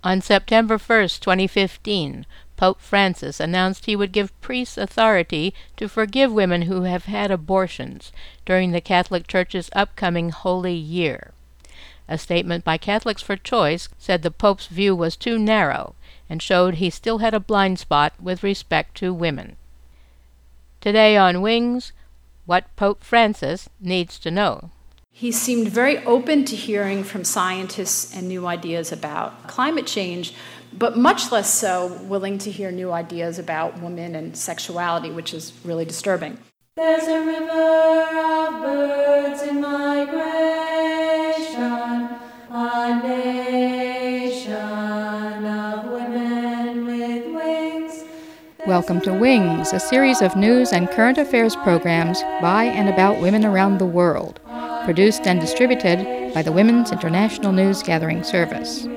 On September 1st, 2015, Pope Francis announced he would give priests authority to forgive women who have had abortions during the Catholic Church's upcoming Holy Year. A statement by Catholics for Choice said the Pope's view was too narrow and showed he still had a blind spot with respect to women. Today on Wings, what Pope Francis needs to know. He seemed very open to hearing from scientists and new ideas about climate change, but much less so willing to hear new ideas about women and sexuality, which is really disturbing. There's a river of birds in migration, a nation of women with wings. Welcome to Wings, a series of news and current affairs programs by and about women around the world, produced and distributed by the Women's International News Gathering Service.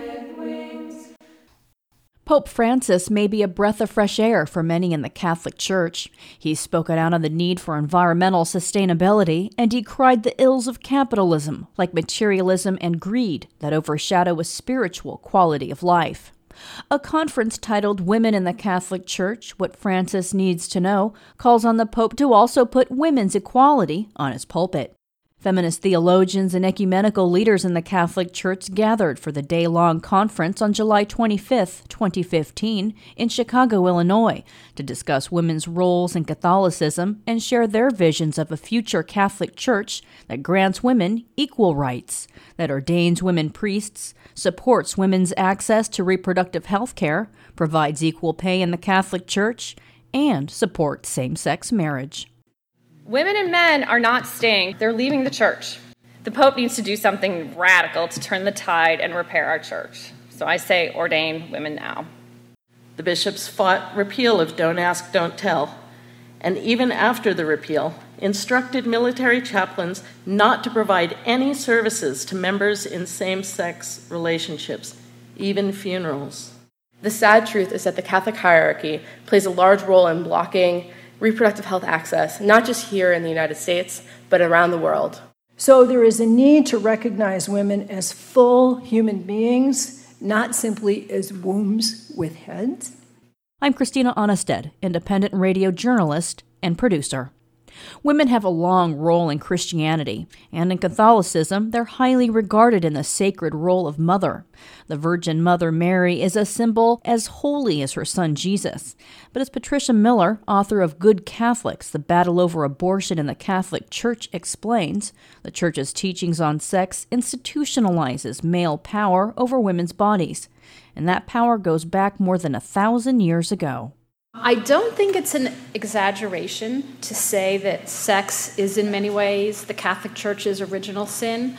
Pope Francis may be a breath of fresh air for many in the Catholic Church. He's spoken out on the need for environmental sustainability and decried the ills of capitalism, like materialism and greed, that overshadow a spiritual quality of life. A conference titled Women in the Catholic Church, What Francis Needs to Know, calls on the Pope to also put women's equality on his pulpit. Feminist theologians and ecumenical leaders in the Catholic Church gathered for the day-long conference on July 25, 2015, in Chicago, Illinois, to discuss women's roles in Catholicism and share their visions of a future Catholic Church that grants women equal rights, that ordains women priests, supports women's access to reproductive health care, provides equal pay in the Catholic Church, and supports same-sex marriage. Women and men are not staying, they're leaving the church. The Pope needs to do something radical to turn the tide and repair our church. So I say ordain women now. The bishops fought repeal of Don't Ask, Don't Tell, and even after the repeal, instructed military chaplains not to provide any services to members in same-sex relationships, even funerals. The sad truth is that the Catholic hierarchy plays a large role in blocking reproductive health access, not just here in the United States, but around the world. So there is a need to recognize women as full human beings, not simply as wombs with heads. I'm Christina Onnested, independent radio journalist and producer. Women have a long role in Christianity, and in Catholicism, they're highly regarded in the sacred role of mother. The Virgin Mother Mary is a symbol as holy as her son Jesus. But as Patricia Miller, author of Good Catholics, The Battle Over Abortion in the Catholic Church, explains, the Church's teachings on sex institutionalizes male power over women's bodies, and that power goes back more than 1,000 years ago. I don't think it's an exaggeration to say that sex is in many ways the Catholic Church's original sin.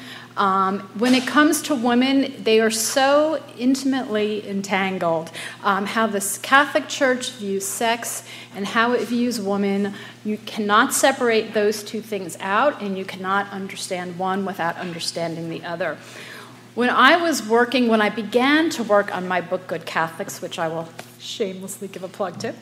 When it comes to women, they are so intimately entangled. How the Catholic Church views sex and how it views women, you cannot separate those two things out, and you cannot understand one without understanding the other. When I began to work on my book, Good Catholics, which I will shamelessly give a plug to,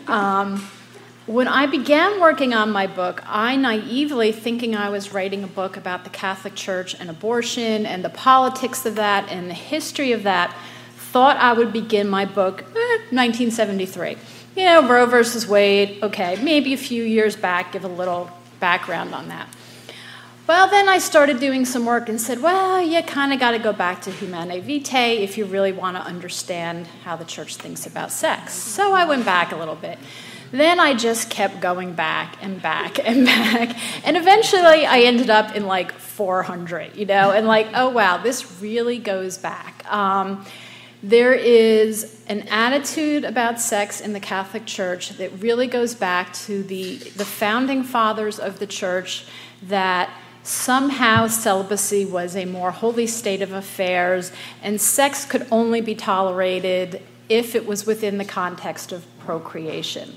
when I began working on my book, I naively, thinking I was writing a book about the Catholic Church and abortion and the politics of that and the history of that, thought I would begin my book 1973. Roe versus Wade, okay, maybe a few years back, give a little background on that. Well, then I started doing some work and said, well, you kind of got to go back to Humanae Vitae if you really want to understand how the church thinks about sex. So I went back a little bit. Then I just kept going back and back and back. And eventually I ended up in 400, and oh, wow, this really goes back. There is an attitude about sex in the Catholic Church that really goes back to the founding fathers of the church, that somehow celibacy was a more holy state of affairs, and sex could only be tolerated if it was within the context of procreation.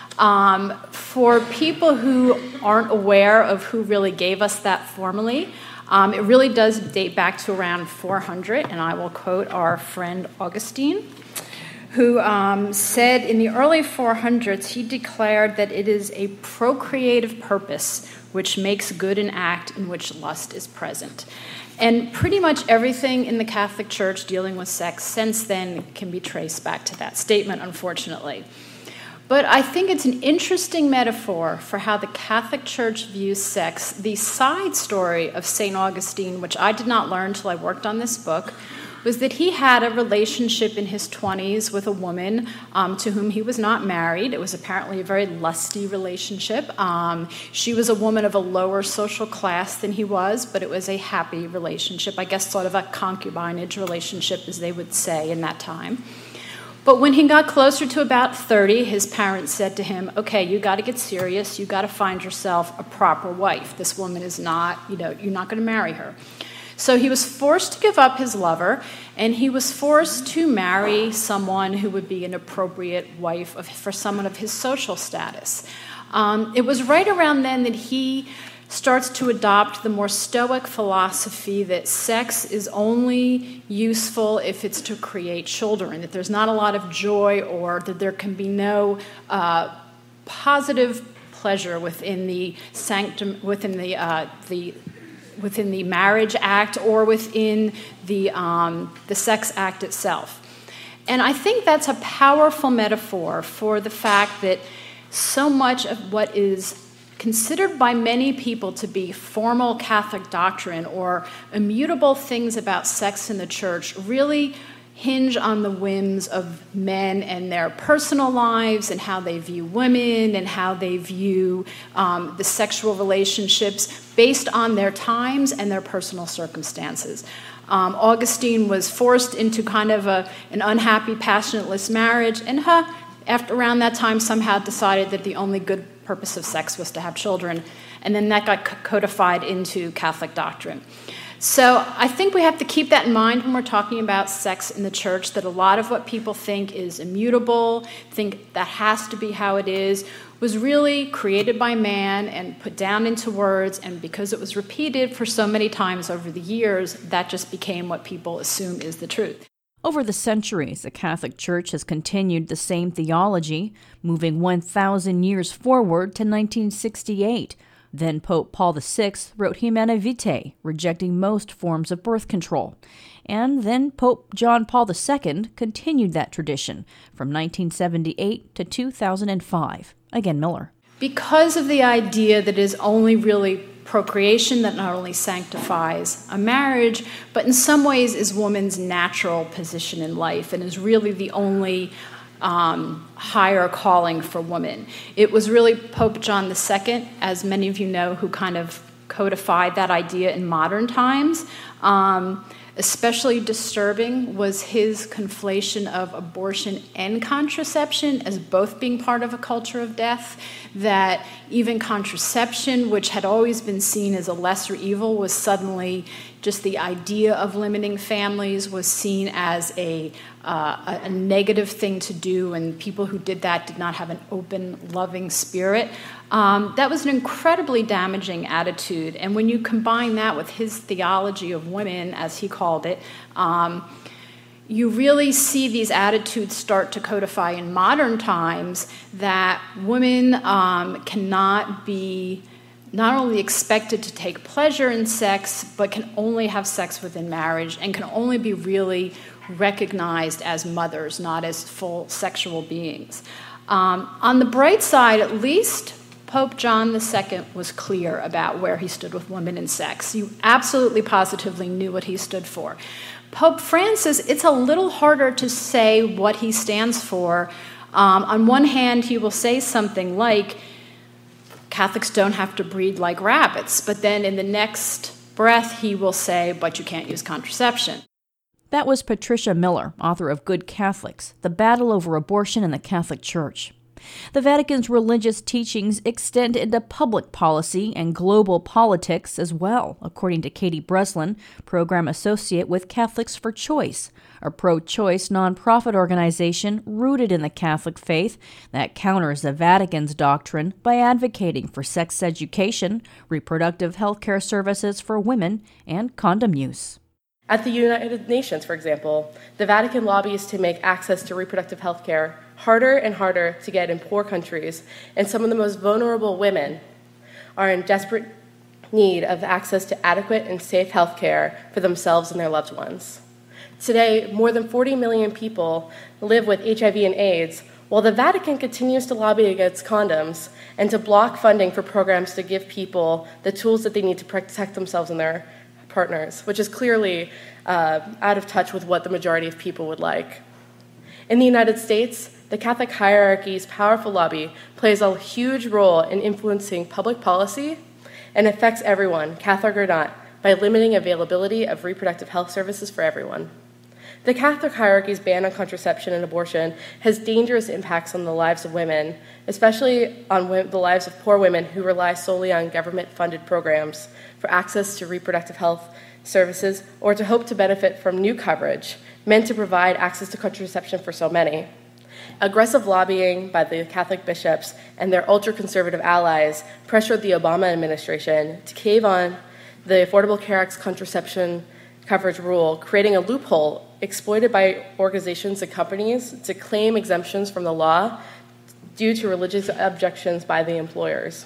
For people who aren't aware of who really gave us that formally, it really does date back to around 400, and I will quote our friend Augustine. who said in the early 400s, he declared that it is a procreative purpose which makes good an act in which lust is present. And pretty much everything in the Catholic Church dealing with sex since then can be traced back to that statement, unfortunately. But I think it's an interesting metaphor for how the Catholic Church views sex. The side story of St. Augustine, which I did not learn until I worked on this book, was that he had a relationship in his 20s with a woman to whom he was not married. It was apparently a very lusty relationship. She was a woman of a lower social class than he was, but it was a happy relationship, I guess sort of a concubinage relationship, as they would say in that time. But when he got closer to about 30, his parents said to him, okay, you got to get serious. You got to find yourself a proper wife. This woman is not, you're not going to marry her. So he was forced to give up his lover, and he was forced to marry someone who would be an appropriate wife for someone of his social status. It was right around then that he starts to adopt the more Stoic philosophy that sex is only useful if it's to create children, that there's not a lot of joy, or that there can be no positive pleasure within the sanctum, within the marriage act, or within the sex act itself. And I think that's a powerful metaphor for the fact that so much of what is considered by many people to be formal Catholic doctrine or immutable things about sex in the church really hinge on the whims of men and their personal lives and how they view women and how they view the sexual relationships based on their times and their personal circumstances. Augustine was forced into kind of an unhappy, passionateless marriage, and after around that time somehow decided that the only good purpose of sex was to have children, and then that got codified into Catholic doctrine. So I think we have to keep that in mind when we're talking about sex in the church, that a lot of what people think is immutable, think that has to be how it is, was really created by man and put down into words, and because it was repeated for so many times over the years, that just became what people assume is the truth. Over the centuries, the Catholic Church has continued the same theology, moving 1,000 years forward to 1968. Then Pope Paul VI wrote Humanae Vitae, rejecting most forms of birth control. And then Pope John Paul II continued that tradition from 1978 to 2005. Again, Miller. Because of the idea that it is only really procreation that not only sanctifies a marriage, but in some ways is woman's natural position in life and is really the only higher calling for women. It was really Pope John II, as many of you know, who kind of codified that idea in modern times. Especially disturbing was his conflation of abortion and contraception as both being part of a culture of death, that even contraception, which had always been seen as a lesser evil, was suddenly just the idea of limiting families was seen as a negative thing to do, and people who did that did not have an open, loving spirit. That was an incredibly damaging attitude, and when you combine that with his theology of women, as he called it, you really see these attitudes start to codify in modern times, that women cannot be not only expected to take pleasure in sex, but can only have sex within marriage and can only be really recognized as mothers, not as full sexual beings. On the bright side, at least, Pope John II was clear about where he stood with women and sex. You absolutely positively knew what he stood for. Pope Francis, it's a little harder to say what he stands for. On one hand, he will say something like, Catholics don't have to breed like rabbits, but then in the next breath he will say, but you can't use contraception. That was Patricia Miller, author of Good Catholics, The Battle Over Abortion in the Catholic Church. The Vatican's religious teachings extend into public policy and global politics as well, according to Katie Breslin, program associate with Catholics for Choice, a pro-choice nonprofit organization rooted in the Catholic faith that counters the Vatican's doctrine by advocating for sex education, reproductive health care services for women, and condom use. At the United Nations, for example, the Vatican lobbies to make access to reproductive health care harder and harder to get in poor countries, and some of the most vulnerable women are in desperate need of access to adequate and safe health care for themselves and their loved ones. Today, more than 40 million people live with HIV and AIDS, while the Vatican continues to lobby against condoms and to block funding for programs to give people the tools that they need to protect themselves and their partners, which is clearly out of touch with what the majority of people would like. In the United States, the Catholic hierarchy's powerful lobby plays a huge role in influencing public policy and affects everyone, Catholic or not, by limiting availability of reproductive health services for everyone. The Catholic hierarchy's ban on contraception and abortion has dangerous impacts on the lives of women, especially on the lives of poor women who rely solely on government-funded programs for access to reproductive health services or to hope to benefit from new coverage meant to provide access to contraception for so many. Aggressive lobbying by the Catholic bishops and their ultra-conservative allies pressured the Obama administration to cave on the Affordable Care Act's contraception coverage rule, creating a loophole exploited by organizations and companies to claim exemptions from the law due to religious objections by the employers.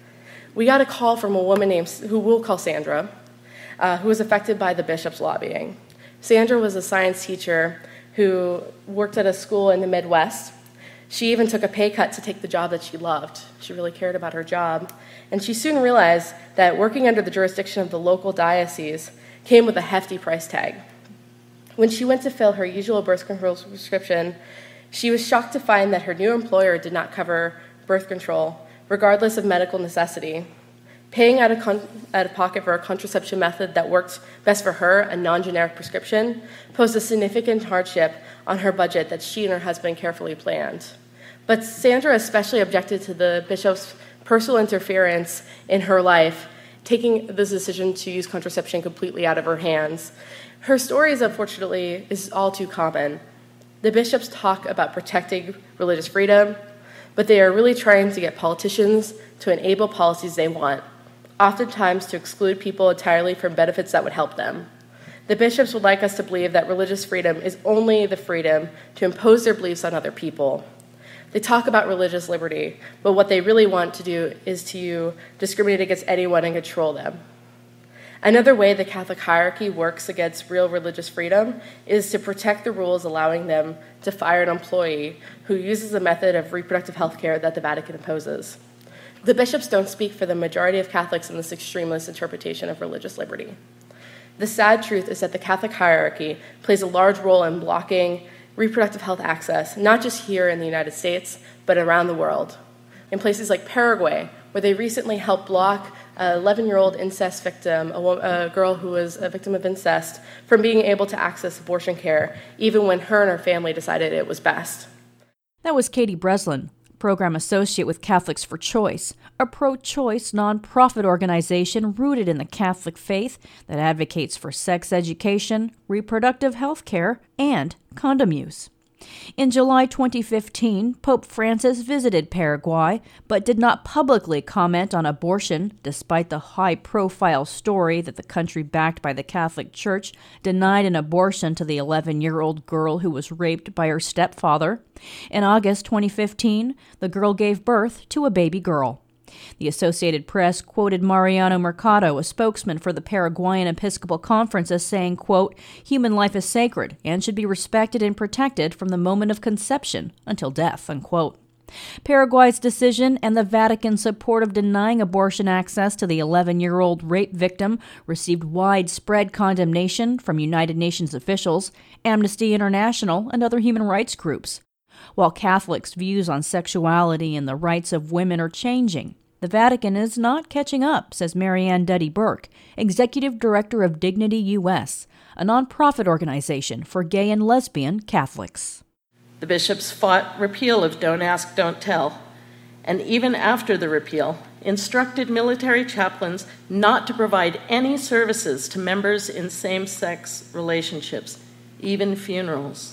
We got a call from a woman who we'll call Sandra, who was affected by the bishop's lobbying. Sandra was a science teacher who worked at a school in the Midwest. She even took a pay cut to take the job that she loved. She really cared about her job. And she soon realized that working under the jurisdiction of the local diocese came with a hefty price tag. When she went to fill her usual birth control prescription, she was shocked to find that her new employer did not cover birth control, regardless of medical necessity. Paying out of pocket for a contraception method that worked best for her, a non-generic prescription, posed a significant hardship on her budget that she and her husband carefully planned. But Sandra especially objected to the bishop's personal interference in her life, taking this decision to use contraception completely out of her hands. Her stories, unfortunately, is all too common. The bishops talk about protecting religious freedom, but they are really trying to get politicians to enable policies they want, oftentimes to exclude people entirely from benefits that would help them. The bishops would like us to believe that religious freedom is only the freedom to impose their beliefs on other people. They talk about religious liberty, but what they really want to do is to discriminate against anyone and control them. Another way the Catholic hierarchy works against real religious freedom is to protect the rules allowing them to fire an employee who uses a method of reproductive health care that the Vatican imposes. The bishops don't speak for the majority of Catholics in this extremist interpretation of religious liberty. The sad truth is that the Catholic hierarchy plays a large role in blocking reproductive health access, not just here in the United States, but around the world. In places like Paraguay, where they recently helped block an 11-year-old incest victim, a girl who was a victim of incest, from being able to access abortion care, even when her and her family decided it was best. That was Katie Breslin, Program Associate with Catholics for Choice, a pro-choice nonprofit organization rooted in the Catholic faith that advocates for sex education, reproductive health care, and condom use. In July 2015, Pope Francis visited Paraguay, but did not publicly comment on abortion, despite the high-profile story that the country backed by the Catholic Church denied an abortion to the 11-year-old girl who was raped by her stepfather. In August 2015, the girl gave birth to a baby girl. The Associated Press quoted Mariano Mercado, a spokesman for the Paraguayan Episcopal Conference, as saying, quote, "Human life is sacred and should be respected and protected from the moment of conception until death," unquote. Paraguay's decision and the Vatican's support of denying abortion access to the 11-year-old rape victim received widespread condemnation from United Nations officials, Amnesty International, and other human rights groups. While Catholics' views on sexuality and the rights of women are changing, the Vatican is not catching up, says Marianne Duddy-Burke, Executive Director of Dignity U.S., a nonprofit organization for gay and lesbian Catholics. The bishops fought repeal of Don't Ask, Don't Tell, and even after the repeal, instructed military chaplains not to provide any services to members in same-sex relationships, even funerals.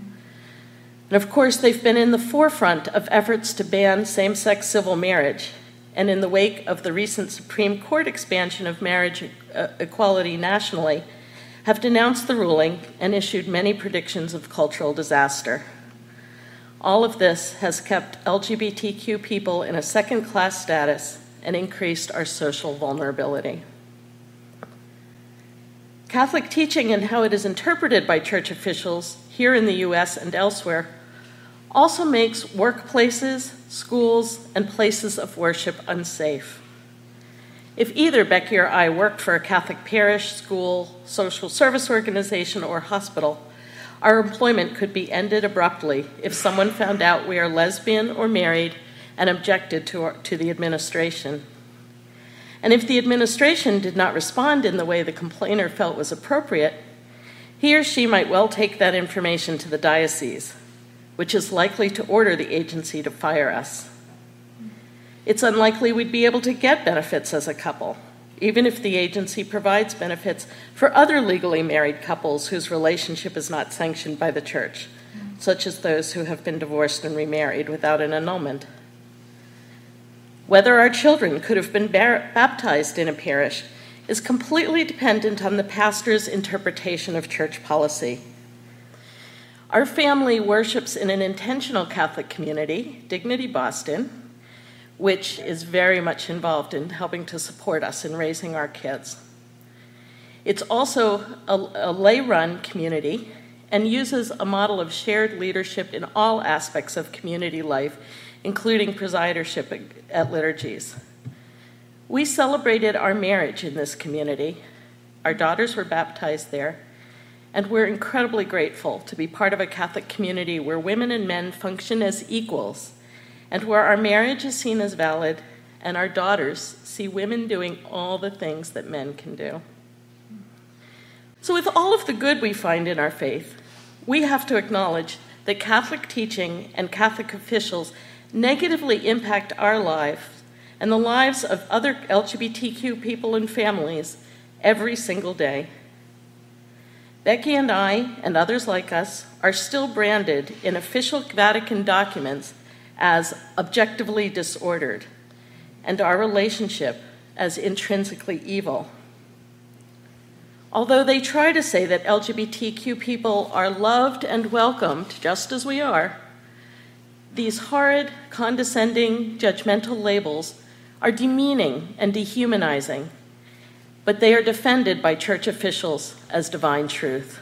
And of course, they've been in the forefront of efforts to ban same-sex civil marriage. And in the wake of the recent Supreme Court expansion of marriage equality nationally, have denounced the ruling and issued many predictions of cultural disaster. All of this has kept LGBTQ people in a second-class status and increased our social vulnerability. Catholic teaching and how it is interpreted by church officials here in the U.S. and elsewhere also makes workplaces, schools, and places of worship unsafe. If either Becky or I worked for a Catholic parish, school, social service organization, or hospital, our employment could be ended abruptly if someone found out we are lesbian or married and objected to the administration. And if the administration did not respond in the way the complainer felt was appropriate, he or she might well take that information to the diocese, which is likely to order the agency to fire us. It's unlikely we'd be able to get benefits as a couple, even if the agency provides benefits for other legally married couples whose relationship is not sanctioned by the church, such as those who have been divorced and remarried without an annulment. Whether our children could have been baptized in a parish is completely dependent on the pastor's interpretation of church policy. Our family worships in an intentional Catholic community, Dignity Boston, which is very much involved in helping to support us in raising our kids. It's also a lay-run community and uses a model of shared leadership in all aspects of community life, including presidership at liturgies. We celebrated our marriage in this community. Our daughters were baptized there, and we're incredibly grateful to be part of a Catholic community where women and men function as equals, and where our marriage is seen as valid, and our daughters see women doing all the things that men can do. So with all of the good we find in our faith, we have to acknowledge that Catholic teaching and Catholic officials negatively impact our lives and the lives of other LGBTQ people and families every single day. Becky and I, and others like us, are still branded in official Vatican documents as objectively disordered, and our relationship as intrinsically evil. Although they try to say that LGBTQ people are loved and welcomed just as we are, these horrid, condescending, judgmental labels are demeaning and dehumanizing, but they are defended by church officials as divine truth.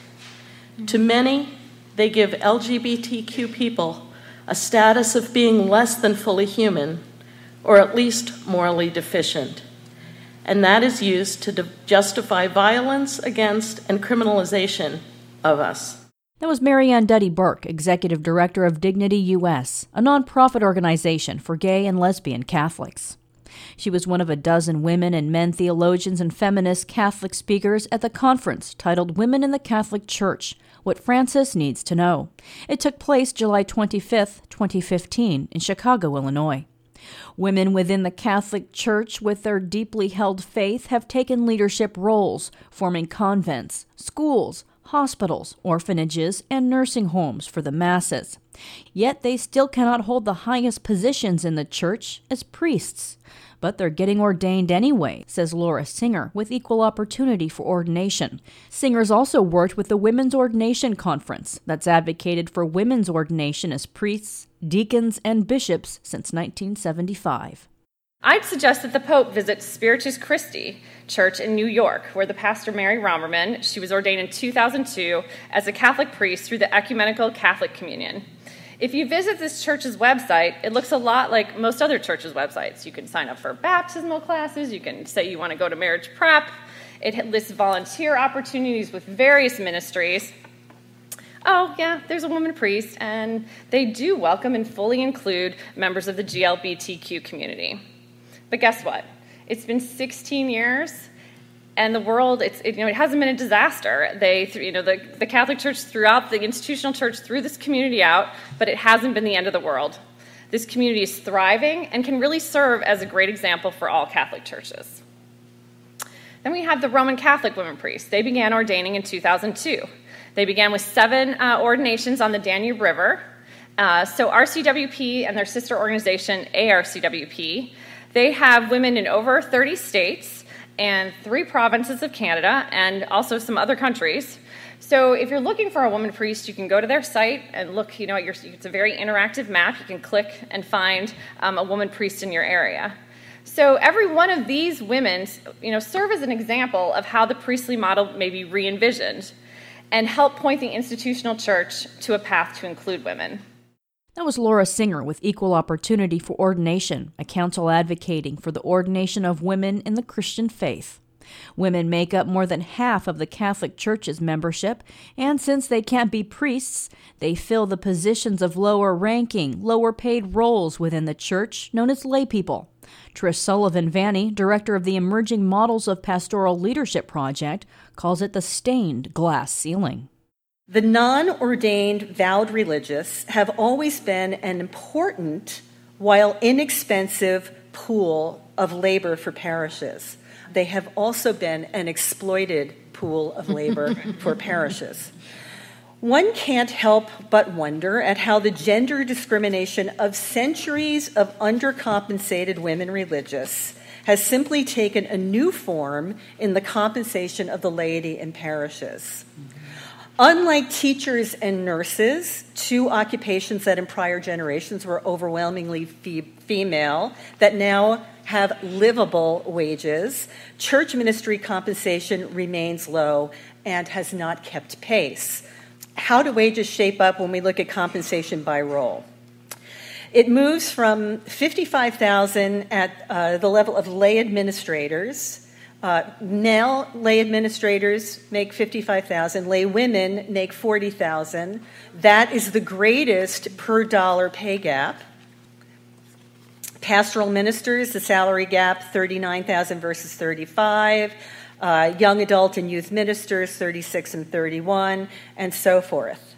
To many, they give LGBTQ people a status of being less than fully human, or at least morally deficient. And that is used to justify violence against and criminalization of us. That was Marianne Duddy Burke, Executive Director of Dignity US, a nonprofit organization for gay and lesbian Catholics. She was one of a dozen women and men theologians and feminist Catholic speakers at the conference titled Women in the Catholic Church, What Francis Needs to Know. It took place July 25, 2015, in Chicago, Illinois. Women within the Catholic Church with their deeply held faith have taken leadership roles, forming convents, schools, hospitals, orphanages, and nursing homes for the masses. Yet they still cannot hold the highest positions in the church as priests. But they're getting ordained anyway, says Laura Singer with Equal Opportunity for Ordination. Singer's also worked with the Women's Ordination Conference that's advocated for women's ordination as priests, deacons, and bishops since 1975. I'd suggest that the Pope visit Spiritus Christi Church in New York, where the pastor Mary Romerman, she was ordained in 2002 as a Catholic priest through the Ecumenical Catholic Communion. If you visit this church's website, it looks a lot like most other churches' websites. You can sign up for baptismal classes, you can say you want to go to marriage prep, it lists volunteer opportunities with various ministries. Oh, yeah, there's a woman priest, and they do welcome and fully include members of the GLBTQ community. But guess what? It's been 16 years, and the world, it hasn't been a disaster. The Catholic Church throughout, the institutional church threw this community out, but it hasn't been the end of the world. This community is thriving and can really serve as a great example for all Catholic churches. Then we have the Roman Catholic women priests. They began ordaining in 2002. They began with 7 ordinations on the Danube River. So RCWP and their sister organization, ARCWP, they have women in over 30 states, and 3 provinces of Canada, and also some other countries. So if you're looking for a woman priest, you can go to their site and look, it's a very interactive map. You can click and find a woman priest in your area. So every one of these women, serve as an example of how the priestly model may be re-envisioned and help point the institutional church to a path to include women. That was Laura Singer with Equal Opportunity for Ordination, a council advocating for the ordination of women in the Christian faith. Women make up more than half of the Catholic Church's membership, and since they can't be priests, they fill the positions of lower-ranking, lower-paid roles within the Church, known as laypeople. Trish Sullivan-Vanni, director of the Emerging Models of Pastoral Leadership Project, calls it the stained glass ceiling. The non-ordained vowed religious have always been an important, while inexpensive, pool of labor for parishes. They have also been an exploited pool of labor for parishes. One can't help but wonder at how the gender discrimination of centuries of undercompensated women religious has simply taken a new form in the compensation of the laity in parishes. Unlike teachers and nurses, 2 occupations that in prior generations were overwhelmingly female, that now have livable wages, church ministry compensation remains low and has not kept pace. How do wages shape up when we look at compensation by role? It moves from $55,000 at the level of lay administrators. Now, lay administrators make $55,000. Lay women make $40,000. That is the greatest per dollar pay gap. Pastoral ministers, the salary gap, $39,000 versus $35,000. Young adult and youth ministers, $36,000 and $31,000, and so forth.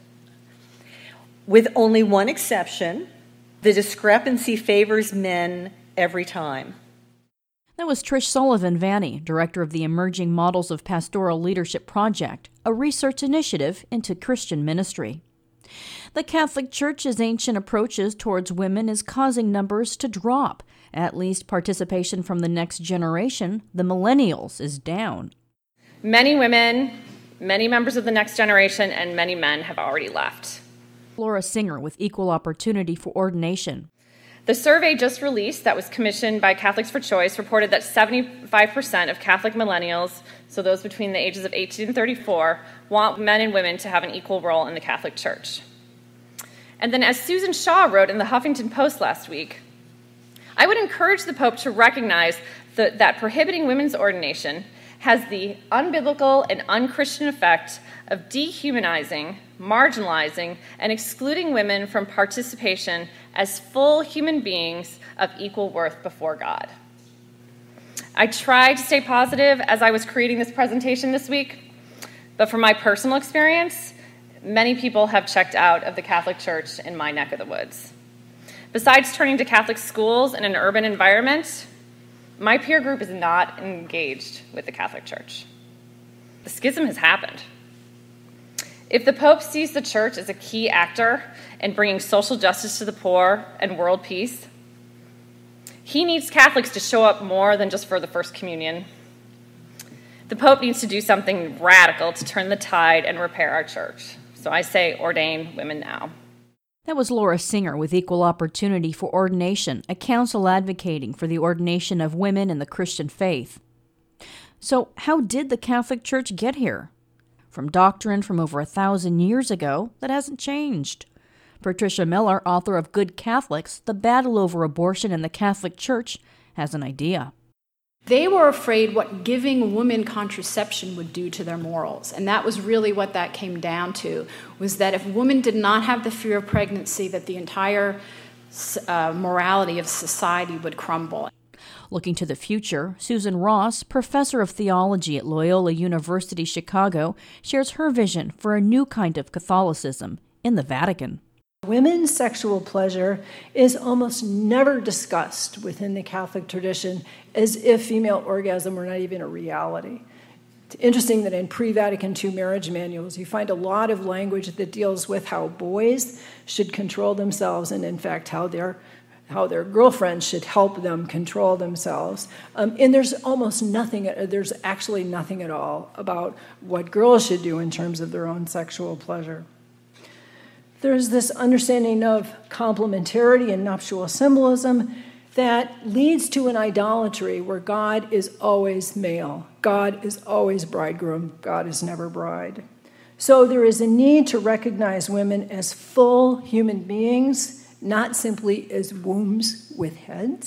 With only one exception, the discrepancy favors men every time. That was Trish Sullivan-Vanni, director of the Emerging Models of Pastoral Leadership Project, a research initiative into Christian ministry. The Catholic Church's ancient approaches towards women is causing numbers to drop. At least participation from the next generation, the millennials, is down. Many women, many members of the next generation, and many men have already left. Laura Singer with Equal Opportunity for Ordination. The survey just released that was commissioned by Catholics for Choice reported that 75% of Catholic millennials, so those between the ages of 18 and 34, want men and women to have an equal role in the Catholic Church. And then, as Susan Shaw wrote in the Huffington Post last week, I would encourage the Pope to recognize that prohibiting women's ordination has the unbiblical and unchristian effect of dehumanizing, marginalizing, and excluding women from participation as full human beings of equal worth before God. I tried to stay positive as I was creating this presentation this week, but from my personal experience, many people have checked out of the Catholic Church in my neck of the woods. Besides turning to Catholic schools in an urban environment, my peer group is not engaged with the Catholic Church. The schism has happened. If the Pope sees the Church as a key actor in bringing social justice to the poor and world peace, he needs Catholics to show up more than just for the First Communion. The Pope needs to do something radical to turn the tide and repair our Church. So I say, ordain women now. That was Laura Singer with Equal Opportunity for Ordination, a council advocating for the ordination of women in the Christian faith. So how did the Catholic Church get here? From doctrine from over 1,000 years ago that hasn't changed. Patricia Miller, author of Good Catholics, The Battle Over Abortion in the Catholic Church, has an idea. They were afraid what giving women contraception would do to their morals. And that was really what that came down to, was that if women did not have the fear of pregnancy, that the entire morality of society would crumble. Looking to the future, Susan Ross, professor of theology at Loyola University Chicago, shares her vision for a new kind of Catholicism in the Vatican. Women's sexual pleasure is almost never discussed within the Catholic tradition, as if female orgasm were not even a reality. It's interesting that in pre-Vatican II marriage manuals, you find a lot of language that deals with how boys should control themselves and, in fact, how their how their girlfriends should help them control themselves. And there's actually nothing at all about what girls should do in terms of their own sexual pleasure. There's this understanding of complementarity and nuptial symbolism that leads to an idolatry where God is always male, God is always bridegroom, God is never bride. So there is a need to recognize women as full human beings, not simply as wombs with heads,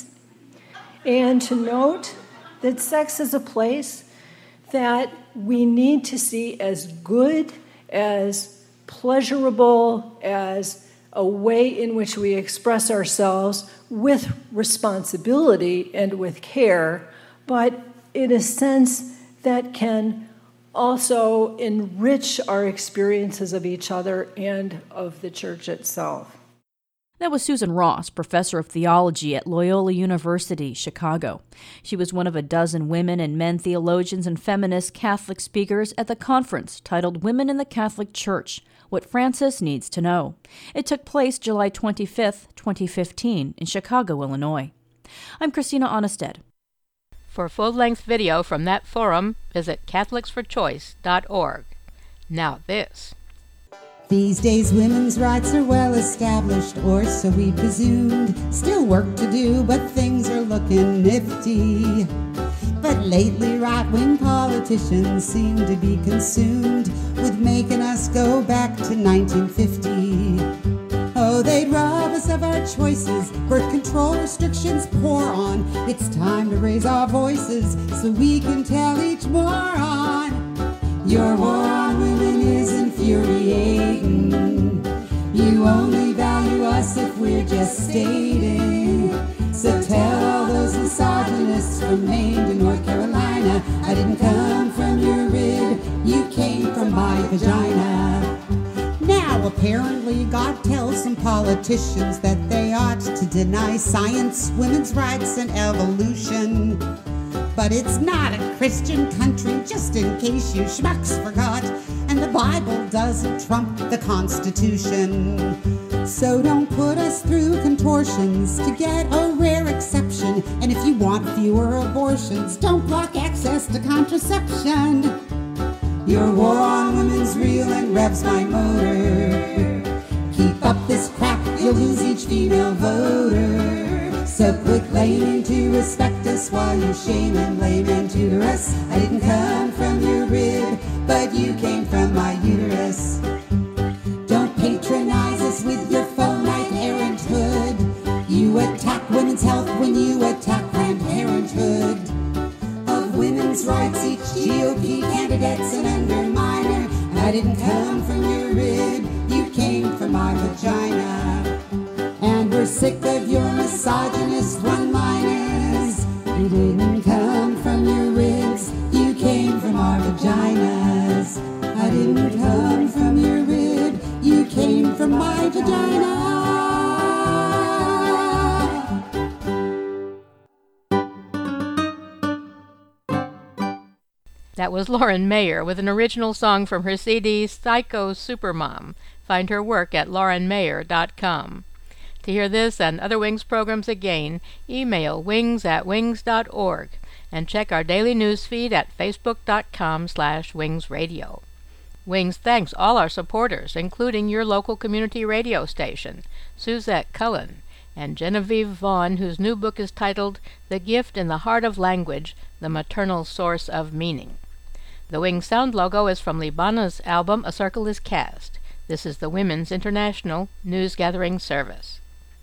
and to note that sex is a place that we need to see as good, as pleasurable, as a way in which we express ourselves with responsibility and with care, but in a sense that can also enrich our experiences of each other and of the church itself. That was Susan Ross, professor of theology at Loyola University, Chicago. She was one of a dozen women and men theologians and feminist Catholic speakers at the conference titled Women in the Catholic Church, What Francis Needs to Know. It took place July 25th, 2015 in Chicago, Illinois. I'm Christina Onnested. For full-length video from that forum, visit catholicsforchoice.org. Now this. These days women's rights are well established, or so we presumed. Still work to do, but things are looking nifty. But lately right-wing politicians seem to be consumed with making us go back to 1950. Oh, they'd rob us of our choices, birth control restrictions pour on. It's time to raise our voices so we can tell each moron. Your war on women is infuriating. You only value us if we're just stating. So tell all those misogynists from Maine to North Carolina, I didn't come from your rib, you came from my vagina. Now apparently God tells some politicians that they ought to deny science, women's rights, and evolution. But it's not a Christian country, just in case you schmucks forgot. And the Bible doesn't trump the Constitution. So don't put us through contortions to get a rare exception. And if you want fewer abortions, don't block access to contraception. Your war on women's real and revs my motor. Keep up this crap, you'll lose each female voter. So quit claiming to respect us while you shame and blame and tutor us. I didn't come from your rib, but you came from my uterus. Don't patronize us with your finite parenthood. You attack women's health when you attack Planned Parenthood. Of women's rights, each GOP candidate's an underminer. I didn't come from your rib, you came from my vagina. And we're sick of your misogynist one-liners. You didn't come from your ribs, you came from our vaginas. I didn't come from your rib, you came from my vagina. That was Lauren Mayer with an original song from her CD, Psycho Supermom. Find her work at laurenmayer.com. To hear this and other Wings programs again, email wings@wings.org and check our daily news feed at facebook.com/wingsradio. Wings thanks all our supporters, including your local community radio station, Suzette Cullen, and Genevieve Vaughn, whose new book is titled The Gift in the Heart of Language, The Maternal Source of Meaning. The Wings sound logo is from Libana's album A Circle is Cast. This is the Women's International News Gathering Service.